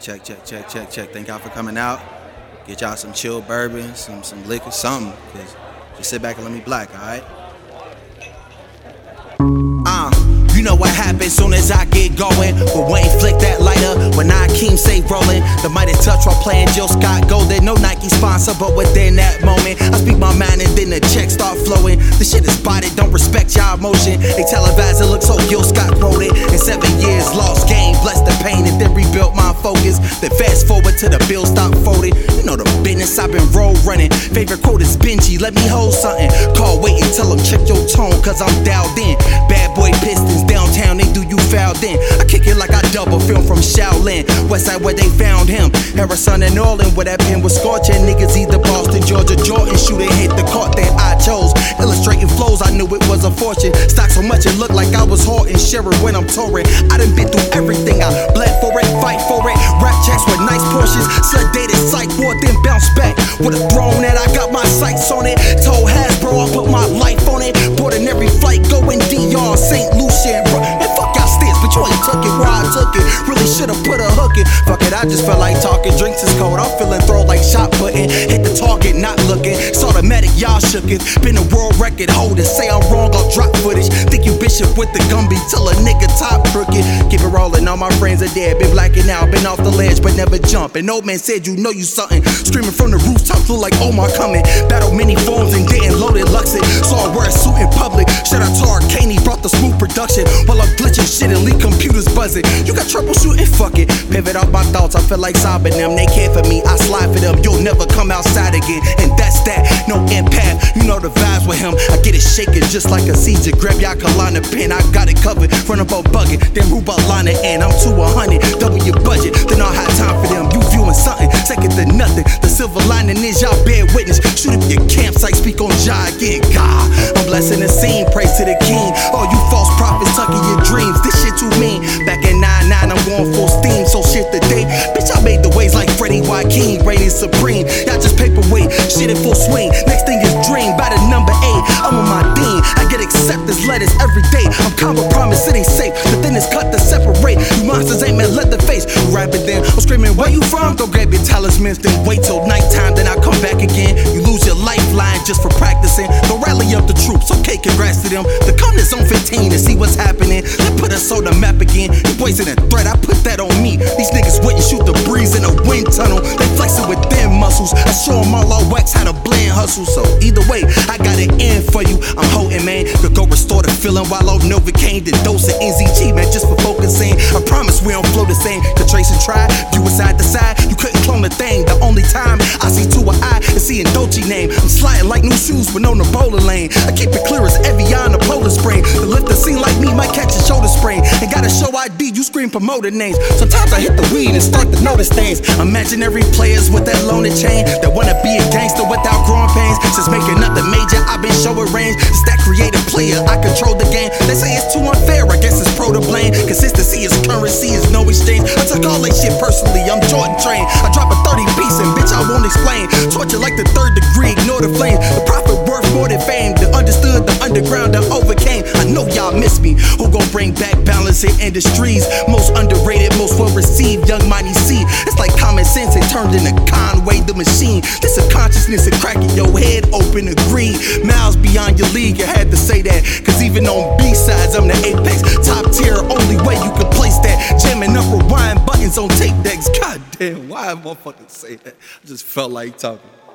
Check. Thank y'all for coming out. Get y'all some chill bourbon, some liquor, something. Cause just sit back and let me black, alright? You know what happens soon as I get going. But Wayne flick that lighter when Akeem say rolling. The mighty touch while playing Jill Scott Golden. No Nike sponsor, but within that moment I speak my mind and then the checks start flowing. The shit is spotted, don't respect y'all emotion. They televise it looks so Gil Scott quoted. In 7 years lost game, blessed the pain and then rebuilt my focus. Then fast forward to the bill stop folded. You know the business I've been road running. Favorite quote is Benji, let me hold something. Call wait and tell them check your tone cause I'm dialed in. Bad boy Pistons downtown, they do you fouled in. I kick it like I double film from Shaolin. Westside where they found him. Harrison and Orland where that pen was scorching. Niggas either Boston, Georgia, Jordan shooting hit the court then I chose. Illustrating flows, I knew it was a fortune. Stock so much it looked like I was hoarding. Sharing when I'm touring. I done been through everything. I bled for it, fight for it. Rap checks with nice portions. Sedated psych ward then bounce back. With a throne that I got my sights on it. Told Hasbro I put my life on it. Boarding every flight going DR, St. Lucia. Man, fuck y'all stints, but you ain't took it where I took it. Really should've put a hook in. Fuck it, I just felt like talking. Drinks is cold, I'm feeling throw like shot putting. Hit the target, not looking. It's automatic, y'all shook it. Been a world record holder. Say I'm wrong, I'll drop footage. Think you Bishop with the Gumby till a nigga top crooked. Keep it rolling, all my friends are dead. Been blacking out, been off the ledge, but never jumping. Old man said you know you something. Screaming from the rooftops, look like Omar coming. Battle many forms and didn't load it Luxit. Saw I wear a suit in public. Shout out to Arcane, brought the smooth production. While I'm glitching shit and leak computers buzzing. You got troubleshooting? Fuck it. Pivot off my thoughts, I feel like sobbing them. They care for me, I slide for them. You'll never come outside again. And that's that, no empath. You know the vibes with him. I get it shaking just like a Caesar. Grab y'all Kalana pen, I got it covered. Run up a bucket, then move a line and I'm to 100. Double your budget, then I'll have time for them. You viewing something, second to nothing. The silver lining is y'all bear witness. Shoot up your campsite, speak on Jah again. God, I'm blessing the scene, praise to the king. All you false prophets tucking your dreams. This shit too mean. Back in 99, I'm going full steam. So shit today, bitch, I made the waves like Freddie Joaquin, reigning supreme. Y'all just paperweight, shit in full swing. Next thing is dream, by the number 8. I'm on my dean. I get acceptance letters every day. I'm calm but promise it ain't safe. The thin is cut to separate. You monsters ain't meant let the face. You rapping then, I'm screaming where you from? Go grab your talismans, then wait till nighttime, then I'll come back again. You lose your lifeline just for practicing. Go rally up the troops, okay, congrats to them. The come to zone 15 and see what's happening. They put us on the map again. You poison a threat, I put that on me. These niggas wouldn't shoot the breeze in a wind tunnel. They flexing with them muscles. I show them all our wax how to blend hustle. So either way, I got it in for you. I'm holding, man. Could go restore the feeling while on Novocaine. The dose of NZG, man, just for focusing. I promise we don't flow the same. Could trace and try, view it side to side. You couldn't clone the thing. The only time I see to an eye is seeing Dolce name. I'm sliding like new shoes but on the bowling lane. I keep it clear as Evian the polar spring. The lift the scene like me might catch a shoulder sprain. Ain't gotta show ID, you scream promoter names. Sometimes I hit the weed and start to notice things. Imaginary players with that loaded chain that wanna be a gangster without growing pains. Since making nothing major, I've been showing range. It's that creative player, I control the game. They say it's too unfair, I guess it's pro to blame. Consistency is currency, is no exchange. I took all that shit personally, I'm Jordan trained. I drop a 30 piece and bitch I won't explain. Torture like the 3rd degree, ignore the flames. The profit worth more than fame. The understood, the underground, the overcame. I know y'all miss me. Who gon' bring back balance in industries? Most underrated, most well received, young mighty C. It's like common sense, it turned into Conway the machine. This a consciousness, it cracking your head open, agree. Miles beyond your league, you had to say that. Cause even on B-sides, I'm the apex. Top tier, only way you can place that. Jamming up rewind buttons on tape decks. God damn, why a motherfucker say that? I just felt like talking.